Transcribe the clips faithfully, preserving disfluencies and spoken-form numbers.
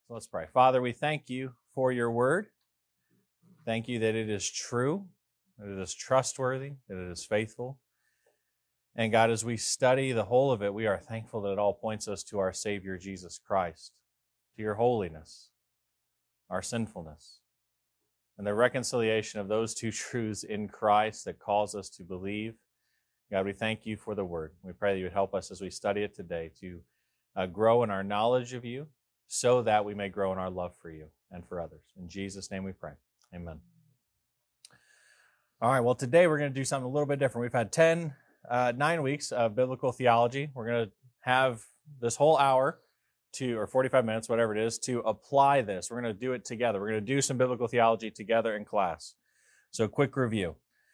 So let's pray. Father, we thank you for your word. Thank you that it is true, that it is trustworthy, that it is faithful. And God, as we study the whole of it, we are thankful that it all points us to our Savior, Jesus Christ, to your holiness, our sinfulness, and the reconciliation of those two truths in Christ that calls us to believe. God, we thank you for the word. We pray that you would help us as we study it today to uh, grow in our knowledge of you so that we may grow in our love for you and for others. In Jesus' name we pray. Amen. All right, well, today we're going to do something a little bit different. We've had ten, uh, nine weeks of biblical theology. We're going to have this whole hour to, or forty-five minutes, whatever it is, to apply this. We're going to do it together. We're going to do some biblical theology together in class. So quick review.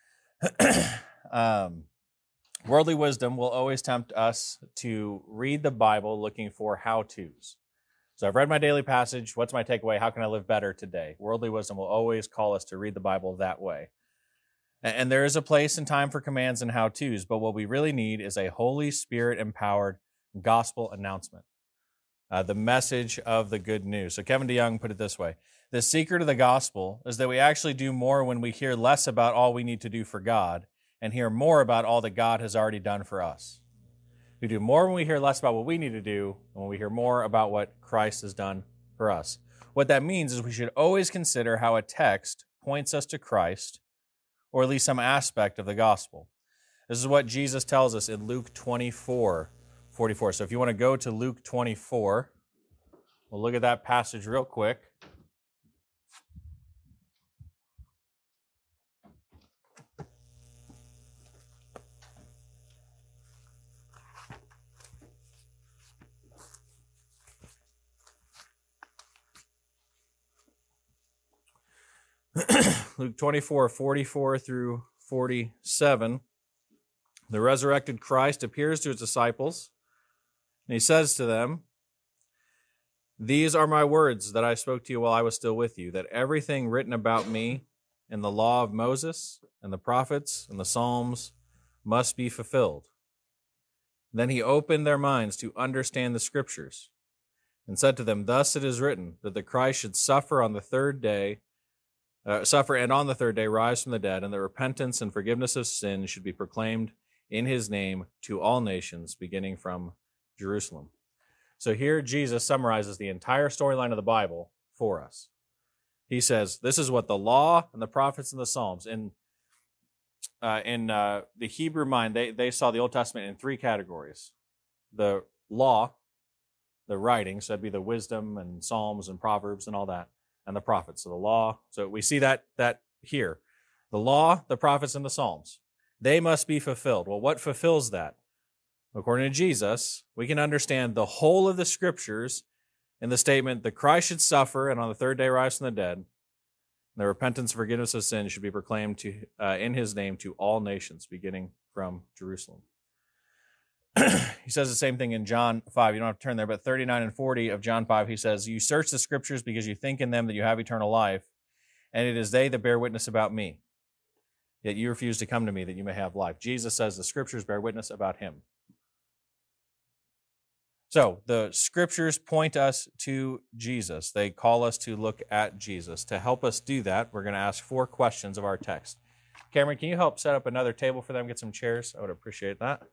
um, worldly wisdom will always tempt us to read the Bible looking for how-tos. So I've read my daily passage. What's my takeaway? How can I live better today? Worldly wisdom will always call us to read the Bible that way. And there is a place and time for commands and how-tos, but what we really need is a Holy Spirit-empowered gospel announcement, uh, the message of the good news. So Kevin DeYoung put it this way: the secret of the gospel is that we actually do more when we hear less about all we need to do for God and hear more about all that God has already done for us. We do more when we hear less about what we need to do and when we hear more about what Christ has done for us. What that means is we should always consider how a text points us to Christ, or at least some aspect of the gospel. This is what Jesus tells us in Luke twenty-four forty-four. So if you want to go to Luke twenty-four, we'll look at that passage real quick. Luke twenty-four forty-four through forty-seven. The resurrected Christ appears to his disciples, and he says to them, "These are my words that I spoke to you while I was still with you, that everything written about me in the law of Moses and the prophets and the Psalms must be fulfilled." Then he opened their minds to understand the Scriptures and said to them, "Thus it is written, that the Christ should suffer on the third day, Uh, suffer and on the third day rise from the dead, and that repentance and forgiveness of sin should be proclaimed in his name to all nations, beginning from Jerusalem." So here Jesus summarizes the entire storyline of the Bible for us. He says, this is what the law and the prophets and the Psalms, in, uh, in uh, the Hebrew mind, they, they saw the Old Testament in three categories. The law, the writings, so that'd be the wisdom and Psalms and Proverbs and all that, and the prophets. So the law, so we see that that here. The law, the prophets, and the Psalms. They must be fulfilled. Well, what fulfills that? According to Jesus, we can understand the whole of the Scriptures in the statement that Christ should suffer and on the third day rise from the dead. And the repentance and forgiveness of sin should be proclaimed to uh, in his name to all nations, beginning from Jerusalem. He says the same thing in John five. You don't have to turn there, but thirty-nine and forty of John five, he says, "You search the Scriptures because you think in them that you have eternal life, and it is they that bear witness about me. Yet you refuse to come to me that you may have life." Jesus says the Scriptures bear witness about him. So the Scriptures point us to Jesus. They call us to look at Jesus. To help us do that, we're going to ask four questions of our text. Cameron, can you help set up another table for them, get some chairs? I would appreciate that.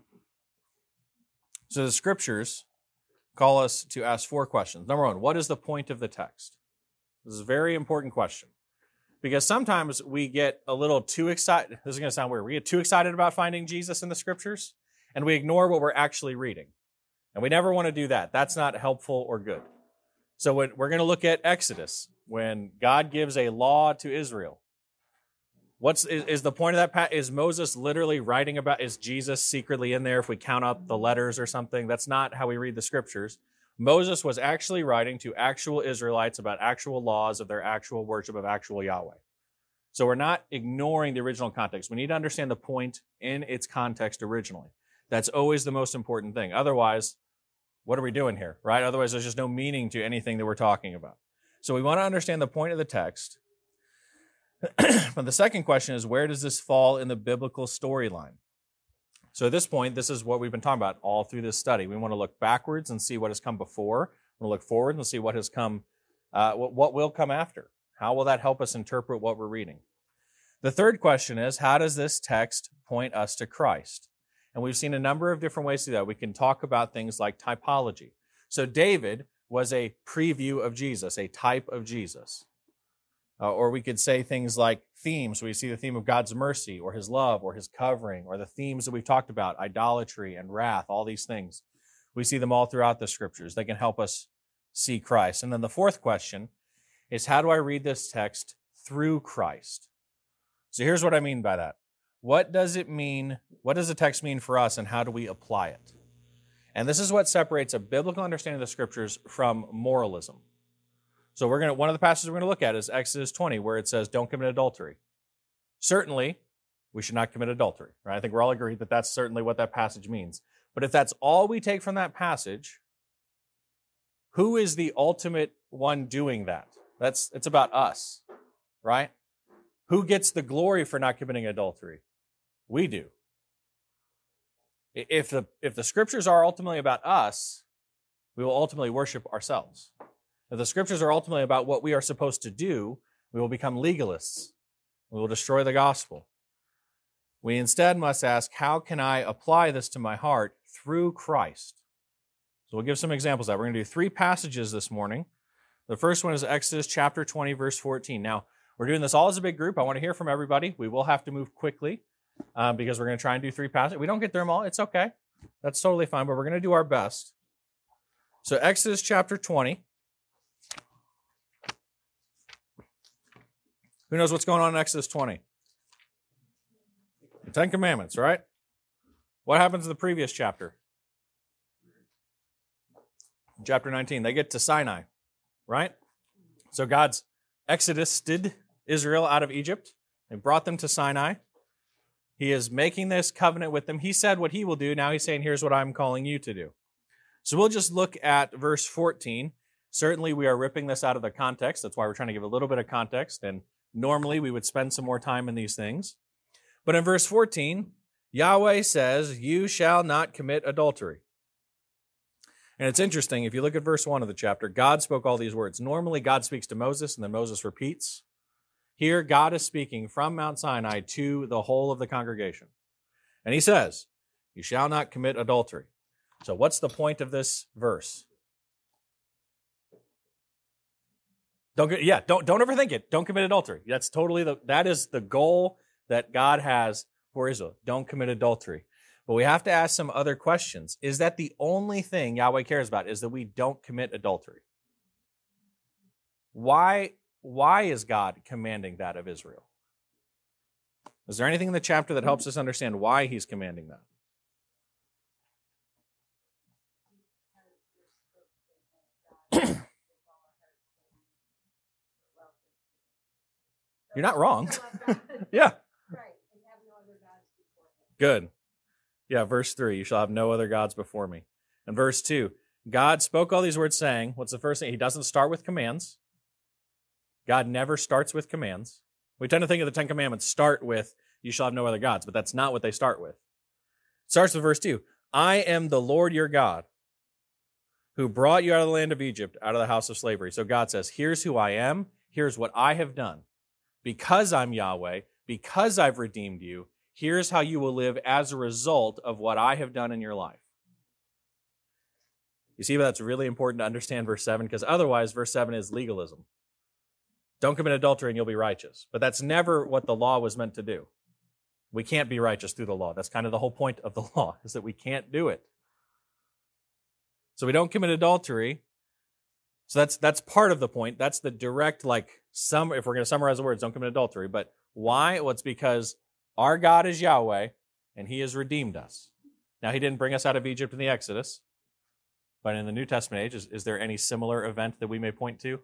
So the Scriptures call us to ask four questions. Number one, what is the point of the text? This is a very important question, because sometimes we get a little too excited. This is going to sound weird. We get too excited about finding Jesus in the Scriptures, and we ignore what we're actually reading. And we never want to do that. That's not helpful or good. So when, we're going to look at Exodus, when God gives a law to Israel. What's is, is the point of that? Is Moses literally writing about, is Jesus secretly in there if we count up the letters or something? That's not how we read the Scriptures. Moses was actually writing to actual Israelites about actual laws of their actual worship of actual Yahweh. So we're not ignoring the original context. We need to understand the point in its context originally. That's always the most important thing. Otherwise, what are we doing here, right? Otherwise, there's just no meaning to anything that we're talking about. So we want to understand the point of the text. But the second question is, where does this fall in the biblical storyline? So at this point, this is what we've been talking about all through this study. We want to look backwards and see what has come before. We'll look forward and see what has come, uh, what, what will come after. How will that help us interpret what we're reading? The third question is, how does this text point us to Christ? And we've seen a number of different ways to do that. We can talk about things like typology. So David was a preview of Jesus, a type of Jesus. Uh, or we could say things like themes. We see the theme of God's mercy or his love or his covering, or the themes that we've talked about, idolatry and wrath, all these things. We see them all throughout the scriptures. They can help us see Christ. And then the fourth question is, how do I read this text through Christ? So here's what I mean by that. What does it mean? What does the text mean for us, and how do we apply it? And this is what separates a biblical understanding of the scriptures from moralism. So we're going to, one of the passages we're going to look at is Exodus twenty, where it says, don't commit adultery. Certainly, we should not commit adultery, right? I think we're all agreed that that's certainly what that passage means. But if that's all we take from that passage, who is the ultimate one doing that? That's, it's about us, right? Who gets the glory for not committing adultery? We do. If the, if the scriptures are ultimately about us, we will ultimately worship ourselves. If the scriptures are ultimately about what we are supposed to do, we will become legalists. We will destroy the gospel. We instead must ask, how can I apply this to my heart through Christ? So we'll give some examples of that. We're going to do three passages this morning. The first one is Exodus chapter twenty, verse fourteen. Now, we're doing this all as a big group. I want to hear from everybody. We will have to move quickly um, because we're going to try and do three passages. We don't get through them all. It's okay. That's totally fine, but we're going to do our best. So Exodus chapter twenty. Who knows what's going on in Exodus twenty? The Ten Commandments, right? What happens in the previous chapter? Chapter nineteen, they get to Sinai, right? So God's exodused Israel out of Egypt and brought them to Sinai. He is making this covenant with them. He said what he will do. Now he's saying, here's what I'm calling you to do. So we'll just look at verse fourteen. Certainly we are ripping this out of the context. That's why we're trying to give a little bit of context. And normally we would spend some more time in these things. But in verse fourteen, Yahweh says, you shall not commit adultery. And it's interesting, if you look at verse one of the chapter, God spoke all these words. Normally God speaks to Moses and then Moses repeats. Here God is speaking from Mount Sinai to the whole of the congregation. And he says, you shall not commit adultery. So what's the point of this verse? Don't get, yeah, don't don't overthink it. Don't commit adultery. That's totally the that is the goal that God has for Israel. Don't commit adultery. But we have to ask some other questions. Is that the only thing Yahweh cares about, is that we don't commit adultery? Why, why is God commanding that of Israel? Is there anything in the chapter that helps us understand why he's commanding that? You're not wrong. Yeah. Good. Yeah, verse three, you shall have no other gods before me. And verse two, God spoke all these words saying, what's the first thing? He doesn't start with commands. God never starts with commands. We tend to think of the Ten Commandments start with, you shall have no other gods, but that's not what they start with. It starts with verse two, I am the Lord your God, who brought you out of the land of Egypt, out of the house of slavery. So God says, here's who I am, here's what I have done. Because I'm Yahweh, because I've redeemed you, here's how you will live as a result of what I have done in your life. You see, that's really important to understand verse seven, because otherwise verse seven is legalism. Don't commit adultery and you'll be righteous. But that's never what the law was meant to do. We can't be righteous through the law. That's kind of the whole point of the law, is that we can't do it. So we don't commit adultery. So that's that's part of the point. That's the direct, like, some. If we're going to summarize the words, don't commit adultery. But why? Well, it's because our God is Yahweh, and he has redeemed us. Now, he didn't bring us out of Egypt in the Exodus, but in the New Testament age, is, is there any similar event that we may point to?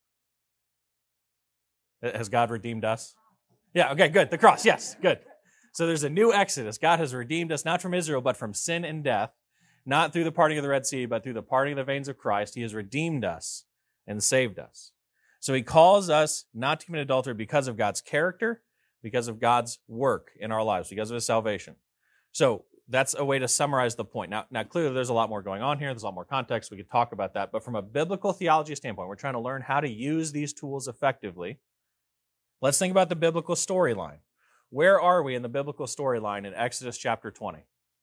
Has God redeemed us? Yeah, okay, good. The cross, yes, good. So there's a new Exodus. God has redeemed us, not from Israel, but from sin and death, not through the parting of the Red Sea, but through the parting of the veins of Christ. He has redeemed us and saved us. So he calls us not to commit adultery because of God's character, because of God's work in our lives, because of his salvation. So that's a way to summarize the point. Now, now, clearly there's a lot more going on here. There's a lot more context. We could talk about that. But from a biblical theology standpoint, we're trying to learn how to use these tools effectively. Let's think about the biblical storyline. Where are we in the biblical storyline in Exodus chapter twenty?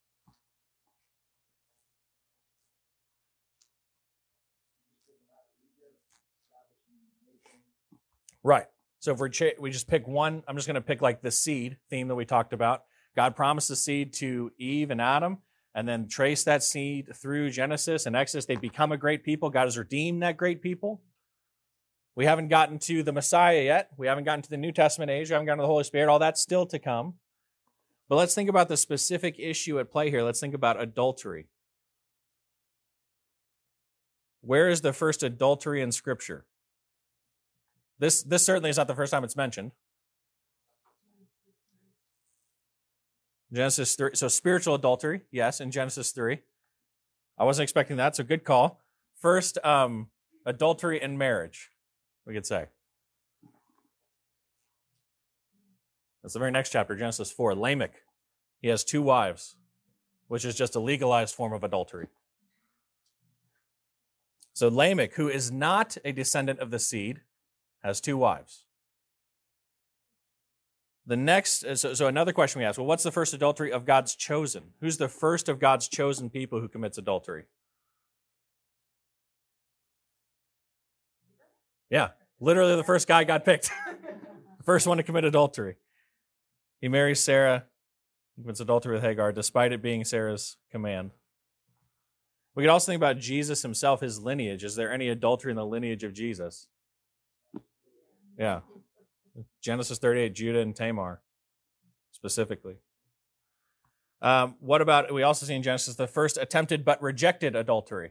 Right. So if we ch- we just pick one, I'm just going to pick like the seed theme that we talked about. God promised the seed to Eve and Adam, and then trace that seed through Genesis and Exodus. They become a great people. God has redeemed that great people. We haven't gotten to the Messiah yet. We haven't gotten to the New Testament age. We haven't gotten to the Holy Spirit. All that's still to come. But let's think about the specific issue at play here. Let's think about adultery. Where is the first adultery in Scripture? This, this certainly is not the first time it's mentioned. Genesis three. So spiritual adultery, yes, in Genesis three. I wasn't expecting that, so good call. First, um, adultery in marriage, we could say. That's the very next chapter, Genesis four. Lamech, he has two wives, which is just a legalized form of adultery. So Lamech, who is not a descendant of the seed, has two wives. The next, so, so another question we ask, well, what's the first adultery of God's chosen? Who's the first of God's chosen people who commits adultery? Yeah, literally the first guy got picked. The first one to commit adultery. He marries Sarah, he commits adultery with Hagar, despite it being Sarah's command. We could also think about Jesus himself, his lineage. Is there any adultery in the lineage of Jesus? Yeah. Genesis thirty-eight, Judah and Tamar, specifically. Um, what about, we also see in Genesis, the first attempted but rejected adultery?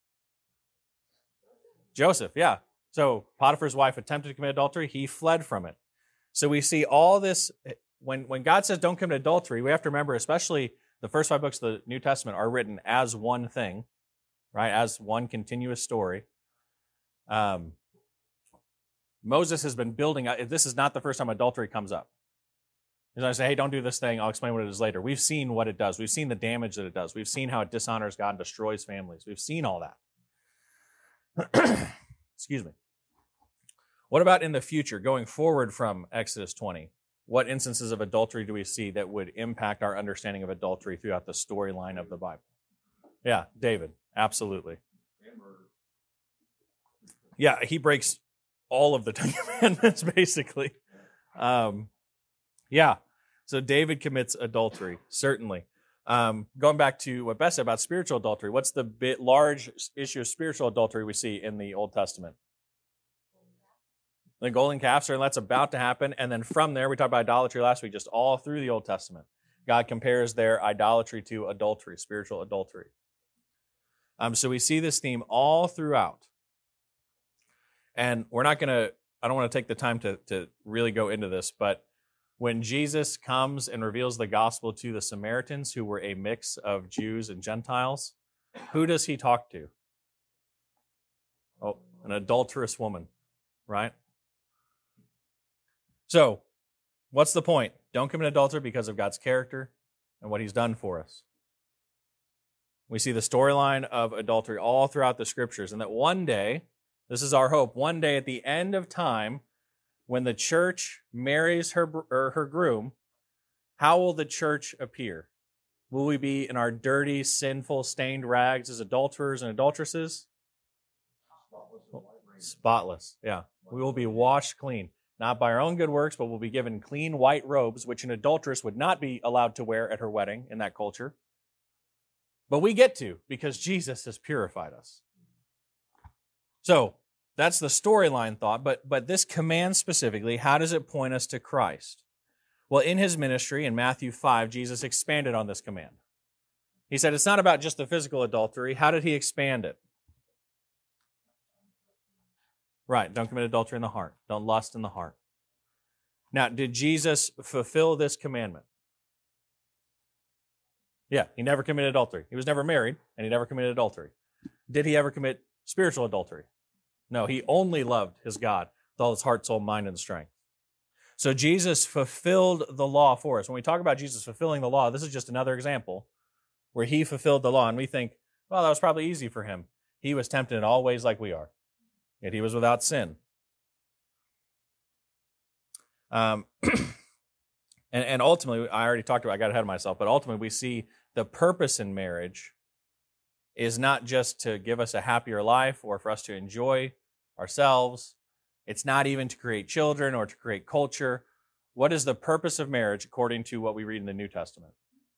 Joseph, yeah. So Potiphar's wife attempted to commit adultery. He fled from it. So we see all this, when, when God says don't commit adultery, we have to remember, especially the first five books of the New Testament are written as one thing, right? As one continuous story. Um, Moses has been building, this is not the first time adultery comes up. He's going to say, hey, don't do this thing. I'll explain what it is later. We've seen what it does. We've seen the damage that it does. We've seen how it dishonors God and destroys families. We've seen all that. Excuse me. What about in the future, going forward from Exodus twenty? What instances of adultery do we see that would impact our understanding of adultery throughout the storyline of the Bible? Yeah, David, absolutely. Yeah, he breaks all of the Ten Commandments, basically. Um, yeah, so David commits adultery, certainly. Um, going back to what Beth said about spiritual adultery, what's the bit large issue of spiritual adultery we see in the Old Testament? The golden calf, certainly that's about to happen. And then from there, we talked about idolatry last week, just all through the Old Testament. God compares their idolatry to adultery, spiritual adultery. Um, so we see this theme all throughout. And we're not going to, I don't want to take the time to, to really go into this, but when Jesus comes and reveals the gospel to the Samaritans, who were a mix of Jews and Gentiles, who does he talk to? Oh, an adulterous woman, right? So, what's the point? Don't commit adultery because of God's character and what he's done for us. We see the storyline of adultery all throughout the scriptures, and that one day, this is our hope, one day at the end of time, when the church marries her, or her groom, how will the church appear? Will we be in our dirty, sinful, stained rags as adulterers and adulteresses? Spotless, yeah. We will be washed clean, not by our own good works, but we'll be given clean white robes, which an adulteress would not be allowed to wear at her wedding in that culture. But we get to, because Jesus has purified us. So, that's the storyline thought, but, but this command specifically, how does it point us to Christ? Well, in his ministry, in Matthew five, Jesus expanded on this command. He said it's not about just the physical adultery. How did he expand it? Right, don't commit adultery in the heart. Don't lust in the heart. Now, did Jesus fulfill this commandment? Yeah, he never committed adultery. He was never married, and he never committed adultery. Did he ever commit spiritual adultery? No, he only loved his God with all his heart, soul, mind, and strength. So Jesus fulfilled the law for us. When we talk about Jesus fulfilling the law, this is just another example where he fulfilled the law. And we think, well, that was probably easy for him. He was tempted in all ways like we are, yet he was without sin. Um, and, and ultimately, I already talked about, I got ahead of myself, but ultimately we see the purpose in marriage is not just to give us a happier life or for us to enjoy ourselves. It's not even to create children or to create culture. What is the purpose of marriage according to what we read in the New Testament?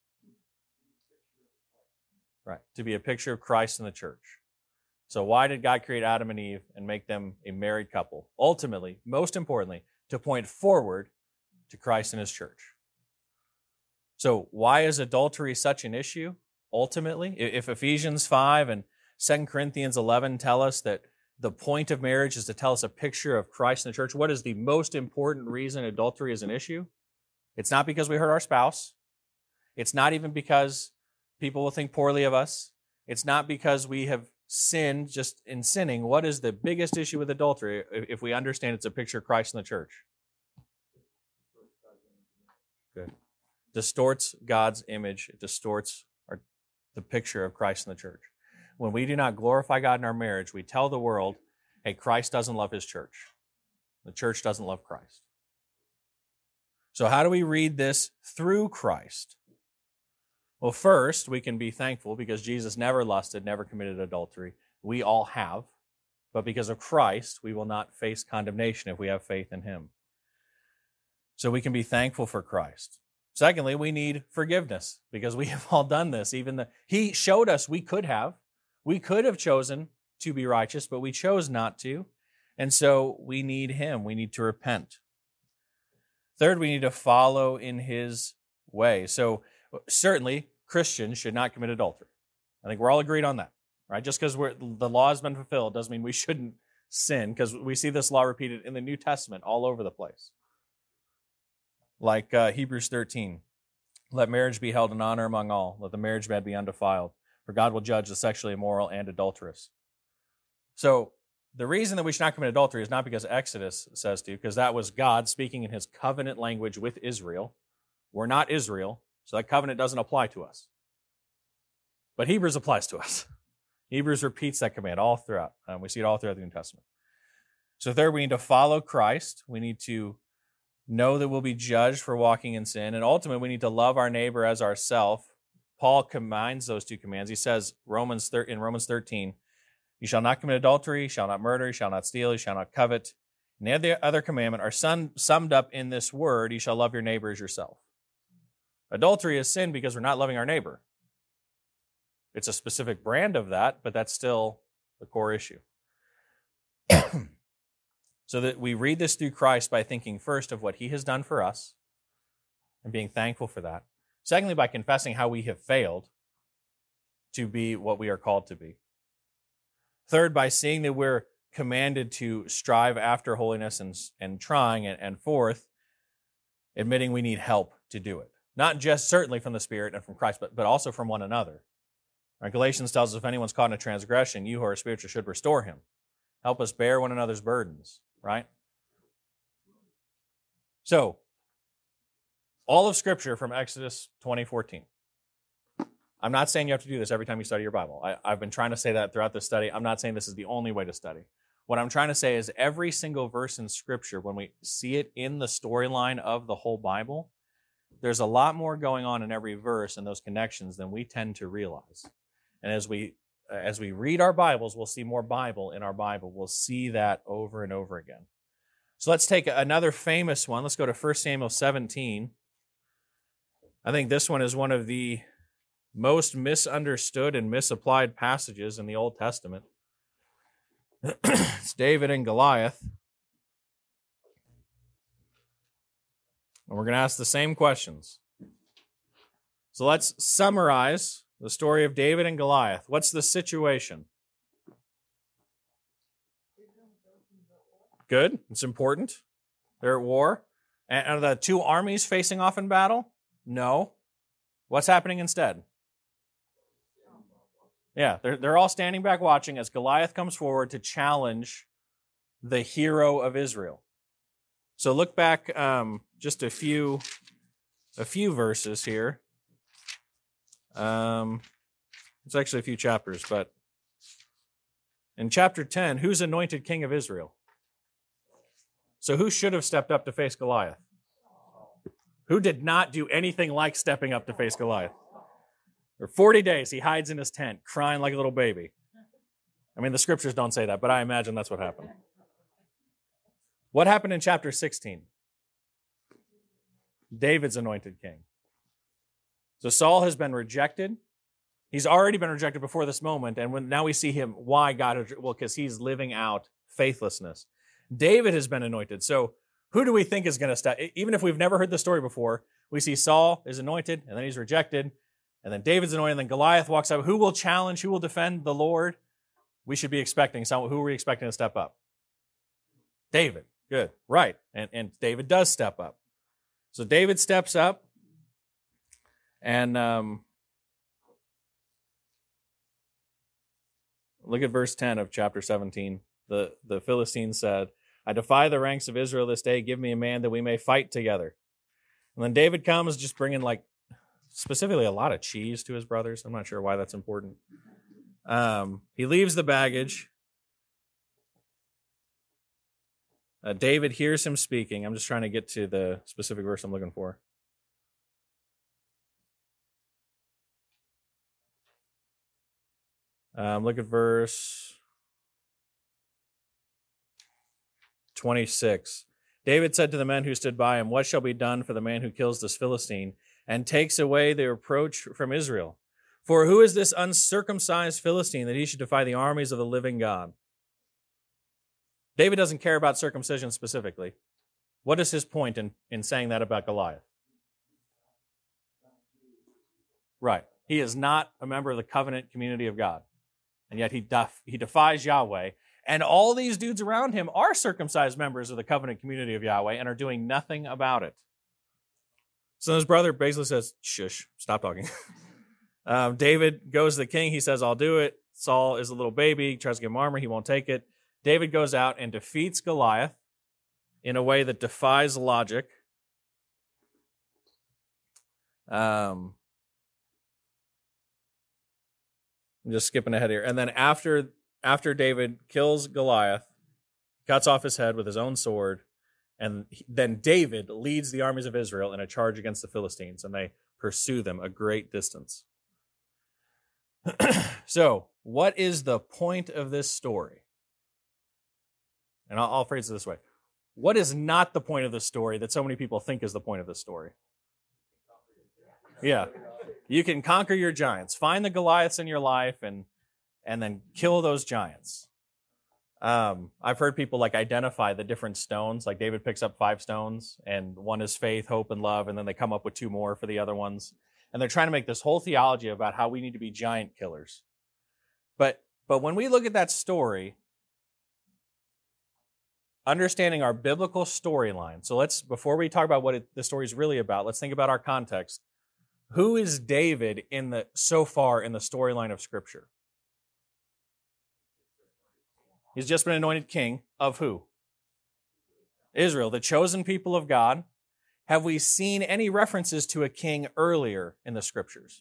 Right, to be a picture of Christ and the church. So why did God create Adam and Eve and make them a married couple? Ultimately, most importantly, to point forward to Christ and his church. So why is adultery such an issue? Ultimately, if Ephesians five and Second Corinthians eleven tell us that the point of marriage is to tell us a picture of Christ and the church, what is the most important reason adultery is an issue? It's not because we hurt our spouse. It's not even because people will think poorly of us. It's not because we have sinned just in sinning. What is the biggest issue with adultery if we understand it's a picture of Christ and the church? Good. Distorts God's image. It distorts our, the picture of Christ and the church. When we do not glorify God in our marriage, we tell the world, hey, Christ doesn't love his church. The church doesn't love Christ. So how do we read this through Christ? Well, first, we can be thankful because Jesus never lusted, never committed adultery. We all have. But because of Christ, we will not face condemnation if we have faith in him. So we can be thankful for Christ. Secondly, we need forgiveness because we have all done this. Even the, he showed us we could have. We could have chosen to be righteous, but we chose not to. And so we need him. We need to repent. Third, we need to follow in his way. So certainly, Christians should not commit adultery. I think we're all agreed on that, right? Just because we're, the law has been fulfilled doesn't mean we shouldn't sin, because we see this law repeated in the New Testament all over the place. Like uh, Hebrews thirteen, let marriage be held in honor among all. Let the marriage bed be undefiled, for God will judge the sexually immoral and adulterous. So the reason that we should not commit adultery is not because Exodus says to, because that was God speaking in his covenant language with Israel. We're not Israel, so that covenant doesn't apply to us. But Hebrews applies to us. Hebrews repeats that command all throughout. Um, we see it all throughout the New Testament. So third, we need to follow Christ. We need to know that we'll be judged for walking in sin. And ultimately, we need to love our neighbor as ourselves. Paul combines those two commands. He says Romans in Romans thirteen, you shall not commit adultery, you shall not murder, you shall not steal, you shall not covet. And the other commandment are summed up in this word, you shall love your neighbor as yourself. Adultery is sin because we're not loving our neighbor. It's a specific brand of that, but that's still the core issue. So that we read this through Christ by thinking first of what he has done for us and being thankful for that. Secondly, by confessing how we have failed to be what we are called to be. Third, by seeing that we're commanded to strive after holiness and, and trying. And, and fourth, admitting we need help to do it. Not just certainly from the Spirit and from Christ, but, but also from one another. Right? Galatians tells us if anyone's caught in a transgression, you who are spiritual should restore him. Help us bear one another's burdens. Right? So, all of Scripture from Exodus twenty fourteen. I'm not saying you have to do this every time you study your Bible. I, I've been trying to say that throughout this study. I'm not saying this is the only way to study. What I'm trying to say is every single verse in Scripture, when we see it in the storyline of the whole Bible, there's a lot more going on in every verse and those connections than we tend to realize. And as we as we read our Bibles, we'll see more Bible in our Bible. We'll see that over and over again. So let's take another famous one. Let's go to First Samuel seventeen. I think this one is one of the most misunderstood and misapplied passages in the Old Testament. It's David and Goliath. And we're going to ask the same questions. So let's summarize the story of David and Goliath. What's the situation? Good. It's important. They're at war. And are the two armies facing off in battle? No. What's happening instead? Yeah, they're, they're all standing back watching as Goliath comes forward to challenge the hero of Israel. So look back um, just a few, a few verses here. Um, it's actually a few chapters, but in chapter ten, who's anointed king of Israel? So who should have stepped up to face Goliath? Who did not do anything like stepping up to face Goliath? For forty days, he hides in his tent, crying like a little baby. I mean, the scriptures don't say that, but I imagine that's what happened. What happened in chapter sixteen? David's anointed king. So Saul has been rejected. He's already been rejected before this moment, and when, now we see him, why God, well, because he's living out faithlessness. David has been anointed. So who do we think is going to step? Even if we've never heard the story before, we see Saul is anointed, and then he's rejected, and then David's anointed, and then Goliath walks up. Who will challenge? Who will defend the Lord? We should be expecting someone. Who are we expecting to step up? David. Good. Right. And, and David does step up. So David steps up, and um, look at verse ten of chapter seventeen. The, the Philistine said, I defy the ranks of Israel this day. Give me a man that we may fight together. And then David comes just bringing, like, specifically a lot of cheese to his brothers. I'm not sure why that's important. Um, he leaves the baggage. Uh, David hears him speaking. I'm just trying to get to the specific verse I'm looking for. Um, look at verse twenty-six. David said to the men who stood by him, what shall be done for the man who kills this Philistine and takes away the reproach from Israel? For who is this uncircumcised Philistine that he should defy the armies of the living God? David doesn't care about circumcision specifically. What is his point in, in saying that about Goliath? Right. He is not a member of the covenant community of God. And yet he def, he defies Yahweh. And all these dudes around him are circumcised members of the covenant community of Yahweh and are doing nothing about it. So his brother basically says, shush, stop talking. um, David goes to the king. He says, I'll do it. Saul is a little baby. He tries to give him armor. He won't take it. David goes out and defeats Goliath in a way that defies logic. Um, I'm just skipping ahead here. And then after, after David kills Goliath, cuts off his head with his own sword, and then David leads the armies of Israel in a charge against the Philistines, and they pursue them a great distance. So, what is the point of this story? And I'll, I'll phrase it this way. What is not the point of this story that so many people think is the point of this story? Yeah. You can conquer your giants. Find the Goliaths in your life and and then kill those giants. Um, I've heard people like identify the different stones. Like David picks up five stones, and one is faith, hope, and love, and then they come up with two more for the other ones. And they're trying to make this whole theology about how we need to be giant killers. But but when we look at that story, understanding our biblical storyline. So let's, before we talk about what it, the story is really about, let's think about our context. Who is David in the so far in the storyline of Scripture? He's just been anointed king of who? Israel, the chosen people of God. Have we seen any references to a king earlier in the Scriptures?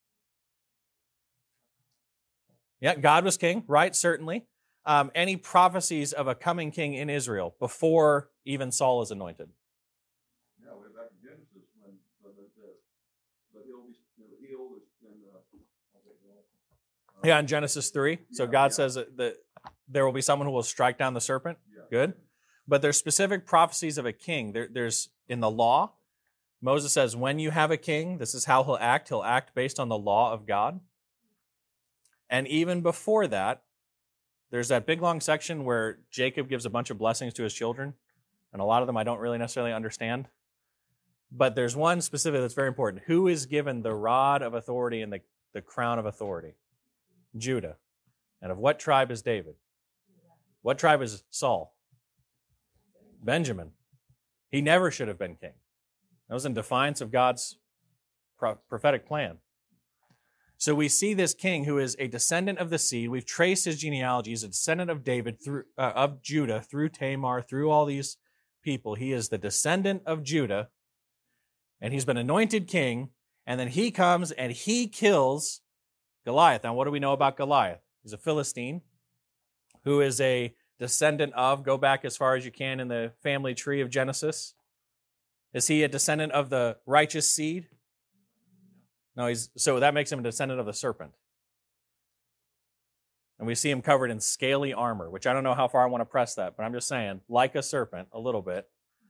Yeah, God was king, right? Certainly. Um, any prophecies of a coming king in Israel before even Saul is anointed? Yeah, way back in Genesis when the, the, the, the hill was healed and uh, yeah, in Genesis three. So yeah, God yeah. says that, that there will be someone who will strike down the serpent. Yeah. Good. But there's specific prophecies of a king. There, there's in the law, Moses says, when you have a king, this is how he'll act. He'll act based on the law of God. And even before that, there's that big long section where Jacob gives a bunch of blessings to his children, and a lot of them I don't really necessarily understand. But there's one specific that's very important. Who is given the rod of authority and the, the crown of authority? Judah. And of what tribe is David? What tribe is Saul? Benjamin. He never should have been king. That was in defiance of God's pro- prophetic plan. So we see this king who is a descendant of the seed. We've traced his genealogy. He's a descendant of David, through uh, of Judah, through Tamar, through all these people. He is the descendant of Judah, and he's been anointed king. And then he comes and he kills Goliath. Now, what do we know about Goliath? He's a Philistine who is a descendant of, go back as far as you can in the family tree of Genesis. Is he a descendant of the righteous seed? No, he's so that makes him a descendant of the serpent. And we see him covered in scaly armor, which I don't know how far I want to press that, but I'm just saying, like a serpent, a little bit.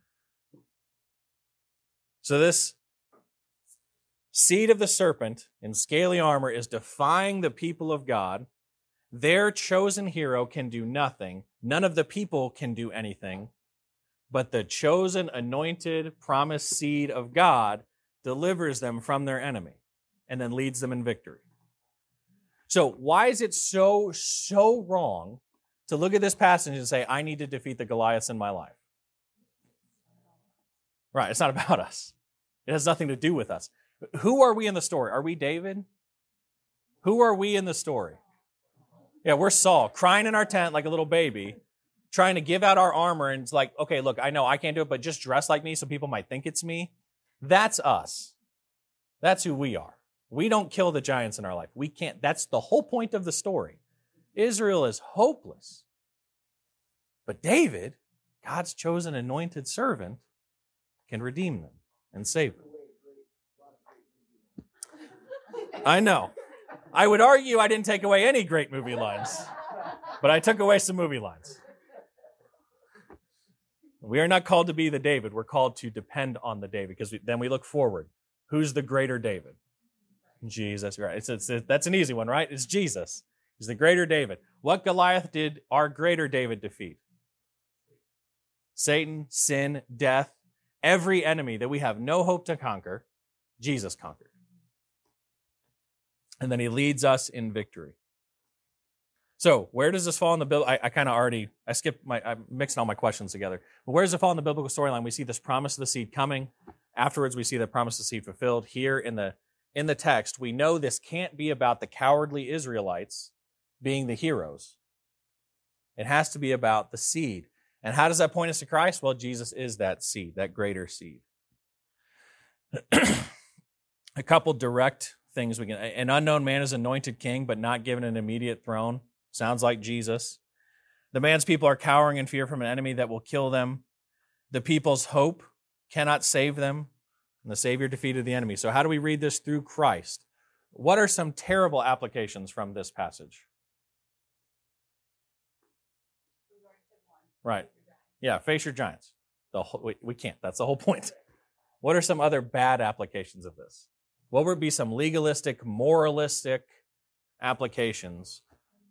So this seed of the serpent in scaly armor is defying the people of God. Their chosen hero can do nothing. None of the people can do anything. But the chosen, anointed, promised seed of God delivers them from their enemy and then leads them in victory. So why is it so, so wrong to look at this passage and say, I need to defeat the Goliaths in my life? Right, it's not about us. It has nothing to do with us. Who are we in the story? Are we David? Who are we in the story? Yeah, we're Saul, crying in our tent like a little baby, trying to give out our armor, and it's like, okay, look, I know I can't do it, but just dress like me so people might think it's me. That's us. That's who we are. We don't kill the giants in our life. We can't. That's the whole point of the story. Israel is hopeless. But David, God's chosen anointed servant, can redeem them and save them. I know. I would argue I didn't take away any great movie lines, but I took away some movie lines. We are not called to be the David. We're called to depend on the David, because we, then we look forward. Who's the greater David? Jesus, right? It's, it's, it, that's an easy one, right? It's Jesus. He's the greater David. What Goliath did our greater David defeat? Satan, sin, death, every enemy that we have no hope to conquer, Jesus conquered. And then he leads us in victory. So where does this fall in the biblical? I, I kind of already, I skipped my, I'm mixing all my questions together. But where does it fall in the biblical storyline? We see this promise of the seed coming. Afterwards, we see the promise of the seed fulfilled. Here in the in the text, we know this can't be about the cowardly Israelites being the heroes. It has to be about the seed. And how does that point us to Christ? Well, Jesus is that seed, that greater seed. A couple direct things we can. An unknown man is anointed king, but not given an immediate throne. Sounds like Jesus. The man's people are cowering in fear from an enemy that will kill them. The people's hope cannot save them. And the Savior defeated the enemy. So how do we read this through Christ? What are some terrible applications from this passage? Right. Yeah, face your giants. The whole, we, we can't. That's the whole point. What are some other bad applications of this? What would be some legalistic, moralistic applications?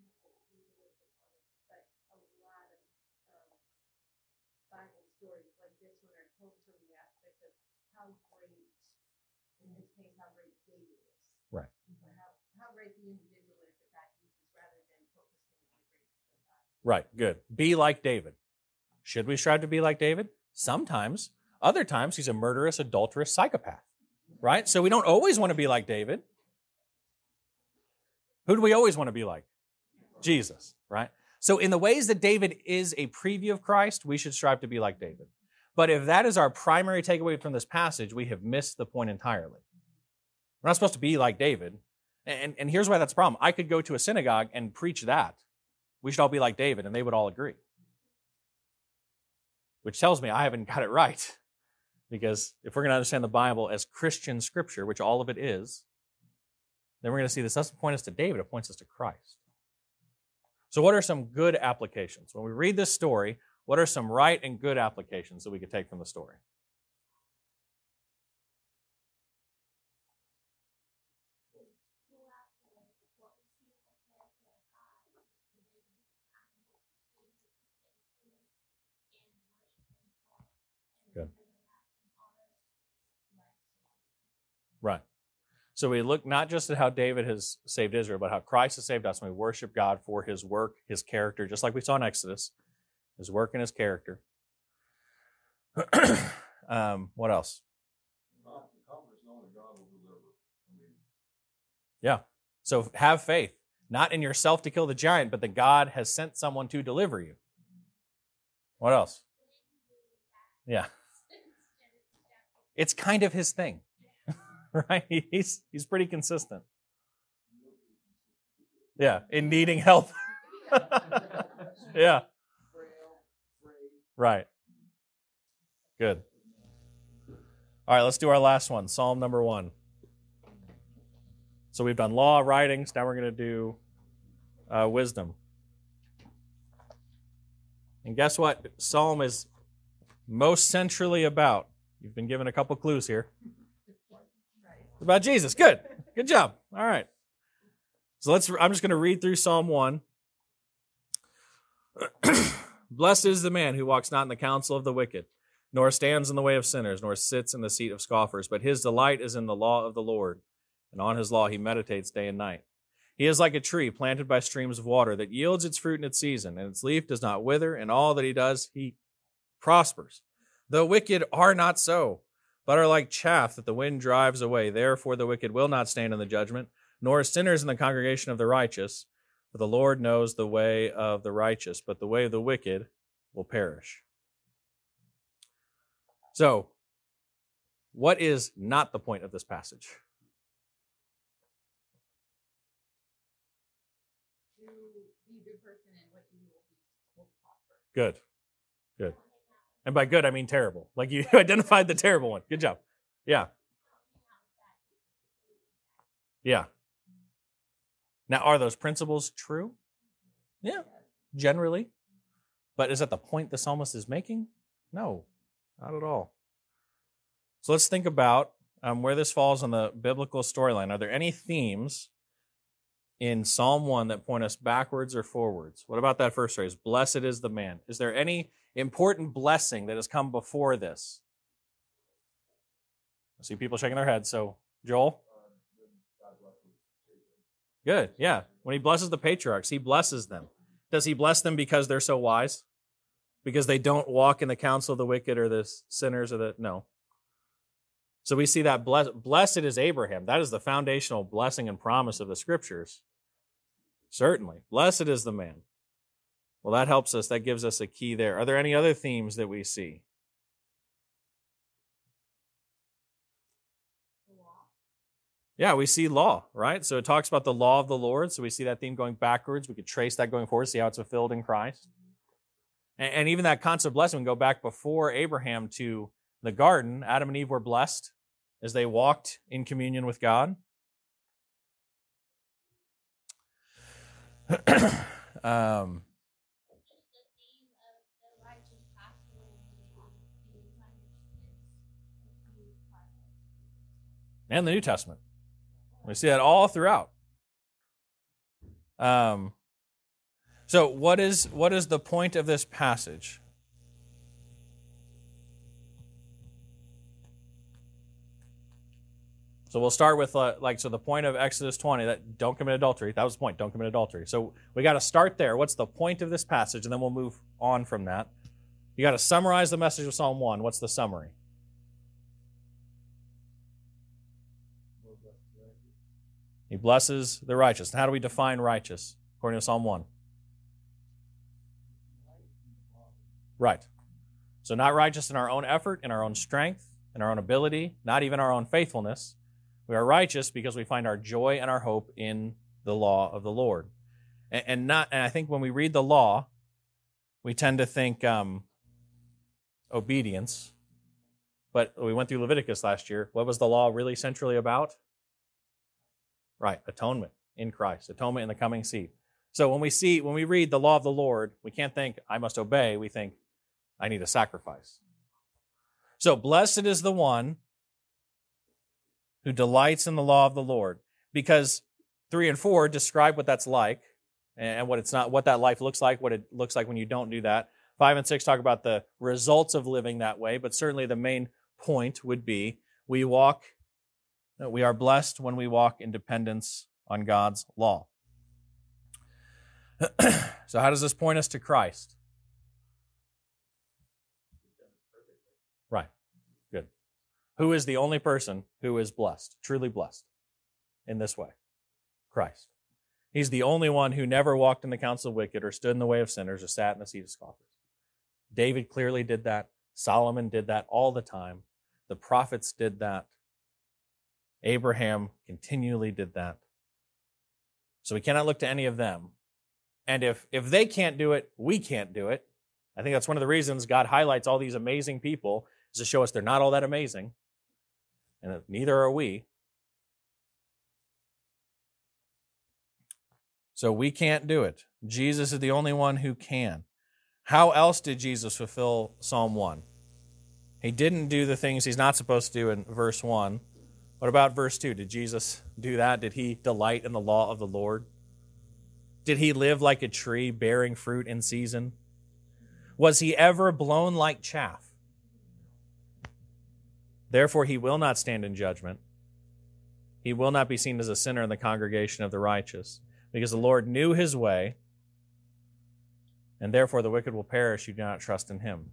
Right. Right, good. Be like David. Should we strive to be like David? Sometimes. Other times, he's a murderous, adulterous psychopath. Right? So we don't always want to be like David. Who do we always want to be like? Jesus, right? So in the ways that David is a preview of Christ, we should strive to be like David. But if that is our primary takeaway from this passage, we have missed the point entirely. We're not supposed to be like David. And, and here's why that's a problem. I could go to a synagogue and preach that. We should all be like David, and they would all agree. Which tells me I haven't got it right. Because if we're going to understand the Bible as Christian scripture, which all of it is, then we're going to see this doesn't point us to David, it points us to Christ. So what are some good applications? When we read this story, what are some right and good applications that we could take from the story? Good. Right. So we look not just at how David has saved Israel, but how Christ has saved us, and we worship God for his work, his character, just like we saw in Exodus, his work and his character. um, what else? Yeah. So have faith, not in yourself to kill the giant, but that God has sent someone to deliver you. What else? Yeah. It's kind of his thing. right? He's he's pretty consistent. Yeah, in needing help. Yeah. Right. Good. All right, let's do our last one, Psalm number one. So we've done law, writings. Now we're going to do uh, wisdom. And guess what Psalm is most centrally about? You've been given a couple clues here. It's about Jesus. Good. Good job. All right. So let's. I'm just going to read through Psalm one. Blessed is the man who walks not in the counsel of the wicked, nor stands in the way of sinners, nor sits in the seat of scoffers. But his delight is in the law of the Lord, and on his law he meditates day and night. He is like a tree planted by streams of water that yields its fruit in its season, and its leaf does not wither. In all that he does, he prospers. The wicked are not so, but are like chaff that the wind drives away. Therefore the wicked will not stand in the judgment, nor sinners in the congregation of the righteous. For the Lord knows the way of the righteous, but the way of the wicked will perish. So, what is not the point of this passage? To be a good person and what you will be will prosper. Good. Good. And by good, I mean terrible. Like you identified the terrible one. Good job. Yeah. Yeah. Now, are those principles true? Yeah, generally. But is that the point the psalmist is making? No, not at all. So let's think about um, where this falls on the biblical storyline. Are there any themes in Psalm one that point us backwards or forwards? What about that first phrase? Blessed is the man. Is there any important blessing that has come before this? I see people shaking their heads. So, Joel? Good, yeah. When he blesses the patriarchs, he blesses them. Does he bless them because they're so wise? Because they don't walk in the counsel of the wicked or the sinners or the... No. So we see that blessed, blessed is Abraham. That is the foundational blessing and promise of the Scriptures. Certainly. Blessed is the man. Well, that helps us. That gives us a key there. Are there any other themes that we see? Yeah, we see law, right? So it talks about the law of the Lord. So we see that theme going backwards. We could trace that going forward, see how it's fulfilled in Christ. And, and even that concept of blessing, we go back before Abraham to the garden. Adam and Eve were blessed as they walked in communion with God. um, and the New Testament. We see that all throughout. Um, so what is what is the point of this passage? So we'll start with uh, like so the point of Exodus twenty, that don't commit adultery. That was the point, don't commit adultery. So we got to start there. What's the point of this passage? And then we'll move on from that. You got to summarize the message of Psalm one. What's the summary? He blesses the righteous. And how do we define righteous according to Psalm one? Right. So not righteous in our own effort, in our own strength, in our own ability, not even our own faithfulness. We are righteous because we find our joy and our hope in the law of the Lord. And, and not. And I think when we read the law, we tend to think um, obedience. But we went through Leviticus last year. What was the law really centrally about? Right, atonement in Christ, atonement in the coming seed. So when we see, when we read the law of the Lord, we can't think, I must obey. We think, I need a sacrifice. So blessed is the one who delights in the law of the Lord, because three and four describe what that's like and what it's not, what that life looks like, what it looks like when you don't do that. Five and six talk about the results of living that way, but certainly the main point would be we walk We are blessed when we walk in dependence on God's law. So how does this point us to Christ? Right. Good. Who is the only person who is blessed, truly blessed in this way? Christ. He's the only one who never walked in the counsel of wicked or stood in the way of sinners or sat in the seat of scoffers. David clearly did that. Solomon did that all the time. The prophets did that. Abraham continually did that. So we cannot look to any of them. And if, if they can't do it, we can't do it. I think that's one of the reasons God highlights all these amazing people, is to show us they're not all that amazing, and that neither are we. So we can't do it. Jesus is the only one who can. How else did Jesus fulfill Psalm one? He didn't do the things he's not supposed to do in verse one. What about verse two? Did Jesus do that? Did he delight in the law of the Lord? Did he live like a tree bearing fruit in season? Was he ever blown like chaff? Therefore, he will not stand in judgment. He will not be seen as a sinner in the congregation of the righteous, because the Lord knew his way, and therefore the wicked will perish who do not trust in him.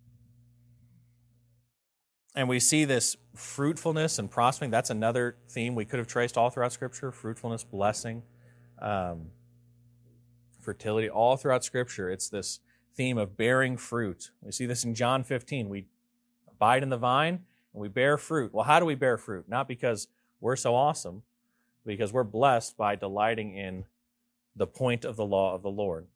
And we see this fruitfulness and prospering. That's another theme we could have traced all throughout Scripture: fruitfulness, blessing, um, fertility. All throughout Scripture, it's this theme of bearing fruit. We see this in John fifteen. We abide in the vine and we bear fruit. Well, how do we bear fruit? Not because we're so awesome, because we're blessed by delighting in the point of the law of the Lord.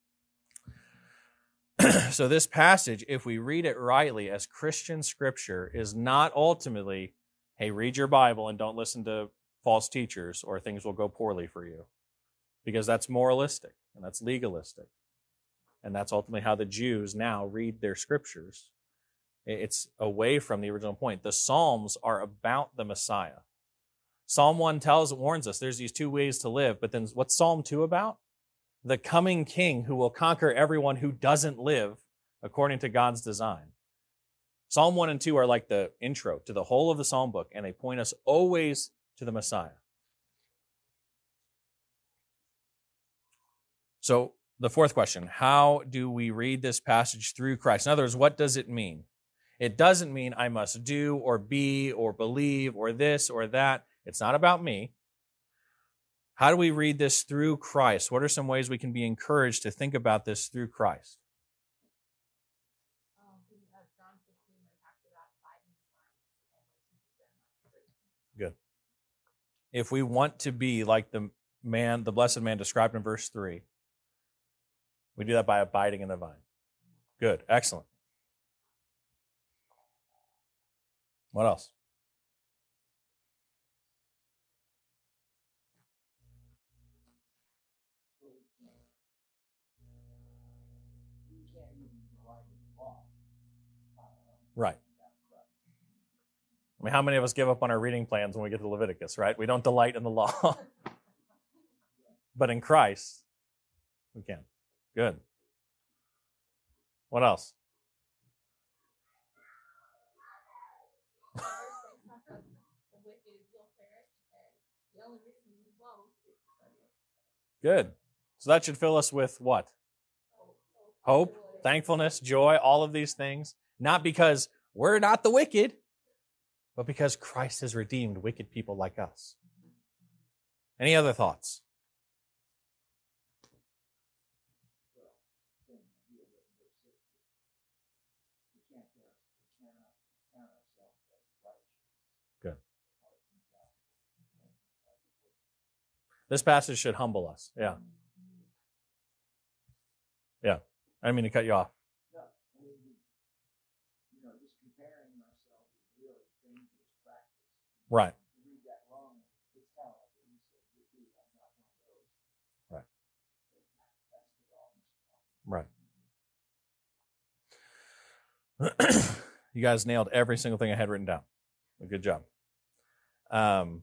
So this passage, if we read it rightly as Christian Scripture, is not ultimately, hey, read your Bible and don't listen to false teachers or things will go poorly for you. Because that's moralistic and that's legalistic. And that's ultimately how the Jews now read their Scriptures. It's away from the original point. The Psalms are about the Messiah. Psalm one tells, warns us there's these two ways to live, but then what's Psalm two about? The coming king who will conquer everyone who doesn't live according to God's design. Psalm one and two are like the intro to the whole of the Psalm book, and they point us always to the Messiah. So the fourth question, how do we read this passage through Christ? In other words, what does it mean? It doesn't mean I must do or be or believe or this or that. It's not about me. How do we read this through Christ? What are some ways we can be encouraged to think about this through Christ? Good. If we want to be like the man, the blessed man described in verse three, we do that by abiding in the vine. Good. Excellent. What else? Right. I mean, how many of us give up on our reading plans when we get to Leviticus, right? We don't delight in the law. But in Christ, we can. Good. What else? Good. So that should fill us with what? Hope, thankfulness, joy, all of these things. Not because we're not the wicked, but because Christ has redeemed wicked people like us. Any other thoughts? Good. This passage should humble us. Yeah. Yeah. I didn't mean to cut you off. Right. Right. Right. You guys nailed every single thing I had written down. Good job. Um,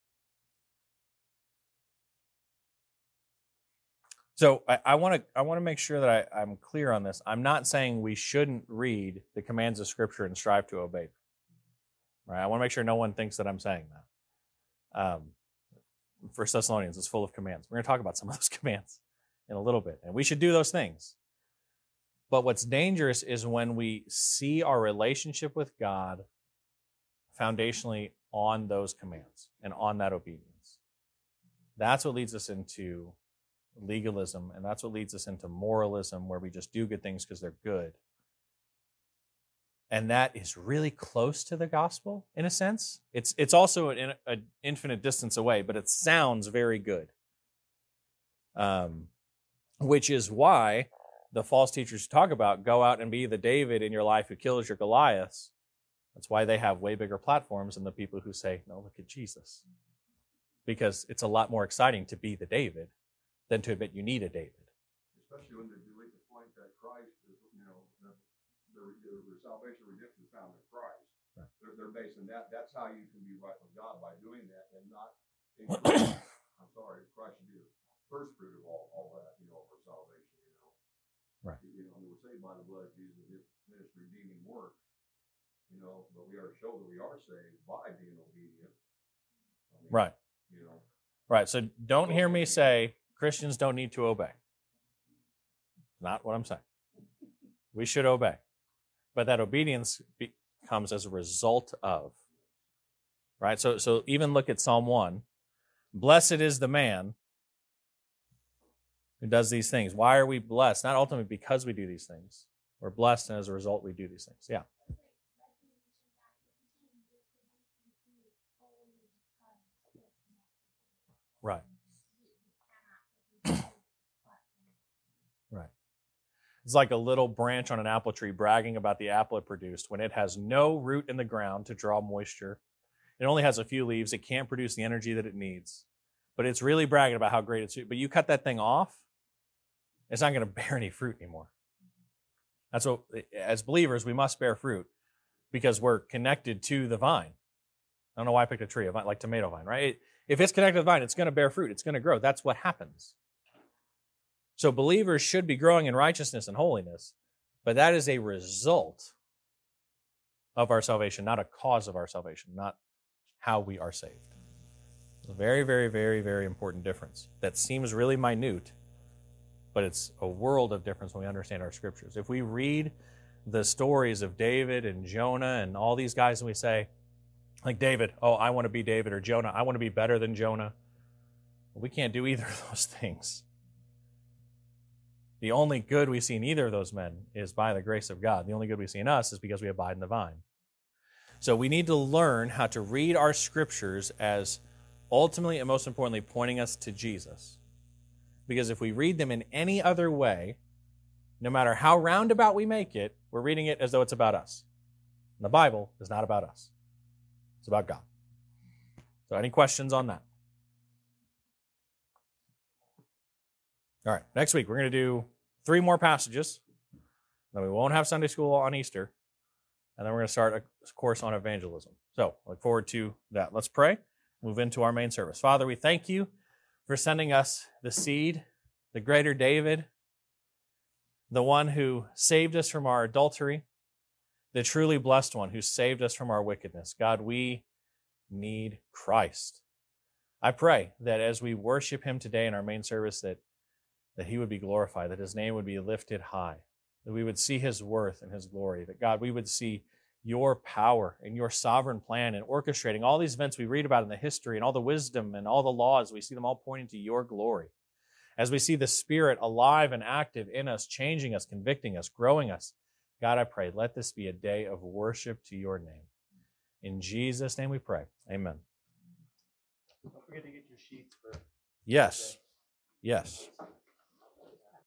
so I want to I want to make sure that I, I'm clear on this. I'm not saying we shouldn't read the commands of Scripture and strive to obey them. Right? I want to make sure no one thinks that I'm saying that. Um, First Thessalonians is full of commands. We're going to talk about some of those commands in a little bit, and we should do those things. But what's dangerous is when we see our relationship with God foundationally on those commands and on that obedience. That's what leads us into legalism, and that's what leads us into moralism, where we just do good things because they're good. And that is really close to the gospel in a sense. It's it's also an, an infinite distance away, but it sounds very good. Um, which is why the false teachers talk about go out and be the David in your life who kills your Goliaths. That's why they have way bigger platforms than the people who say, no, look at Jesus. Because it's a lot more exciting to be the David than to admit you need a David. Especially when they make the point that Christ is, you know, the, the, the salvation and redemption is found in Christ. Right. They're, they're basing that. That's how you can be right with God, by doing that and not. I'm sorry, Christ should be the first fruit of all, all that, you know, for salvation. You know, right? You know, we're saved by the blood of Jesus, His ministry, redeeming work. You know, but we are to show that we are saved by being obedient. I mean, Right. You know. Right. So don't hear me say Christians don't need to obey. Not what I'm saying. We should obey. But that obedience be, comes as a result of. Right? So, so even look at Psalm one. Blessed is the man who does these things. Why are we blessed? Not ultimately because we do these things. We're blessed, and as a result, we do these things. Yeah. Right. Right. It's like a little branch on an apple tree bragging about the apple it produced when it has no root in the ground to draw moisture. It only has a few leaves. It can't produce the energy that it needs. But it's really bragging about how great it's. But you cut that thing off, it's not going to bear any fruit anymore. That's what, as believers, we must bear fruit because we're connected to the vine. I don't know why I picked a tree, a vine, like tomato vine, right? It, if it's connected to the vine, it's going to bear fruit. It's going to grow. That's what happens. So believers should be growing in righteousness and holiness, but that is a result of our salvation, not a cause of our salvation, not how we are saved. It's a very, very, very, very important difference that seems really minute, but it's a world of difference when we understand our scriptures. If we read the stories of David and Jonah and all these guys and we say, like David, oh, I want to be David, or Jonah, I want to be better than Jonah. Well, we can't do either of those things. The only good we see in either of those men is by the grace of God. The only good we see in us is because we abide in the vine. So we need to learn how to read our scriptures as ultimately and most importantly pointing us to Jesus. Because if we read them in any other way, no matter how roundabout we make it, we're reading it as though it's about us. And the Bible is not about us. It's about God. So any questions on that? All right, next week we're going to do three more passages. Then we won't have Sunday school on Easter. And then we're going to start a course on evangelism. So I look forward to that. Let's pray. Move into our main service. Father, we thank you for sending us the seed, the greater David, the one who saved us from our adultery, the truly blessed one who saved us from our wickedness. God, we need Christ. I pray that as we worship him today in our main service, that, that he would be glorified, that his name would be lifted high, that we would see his worth and his glory, that God, we would see your power and your sovereign plan in orchestrating all these events we read about in the history and all the wisdom and all the laws. We see them all pointing to your glory. As we see the Spirit alive and active in us, changing us, convicting us, growing us, God, I pray, let this be a day of worship to your name. In Jesus' name we pray. Amen. Don't forget to get your sheets for Yes. Yes.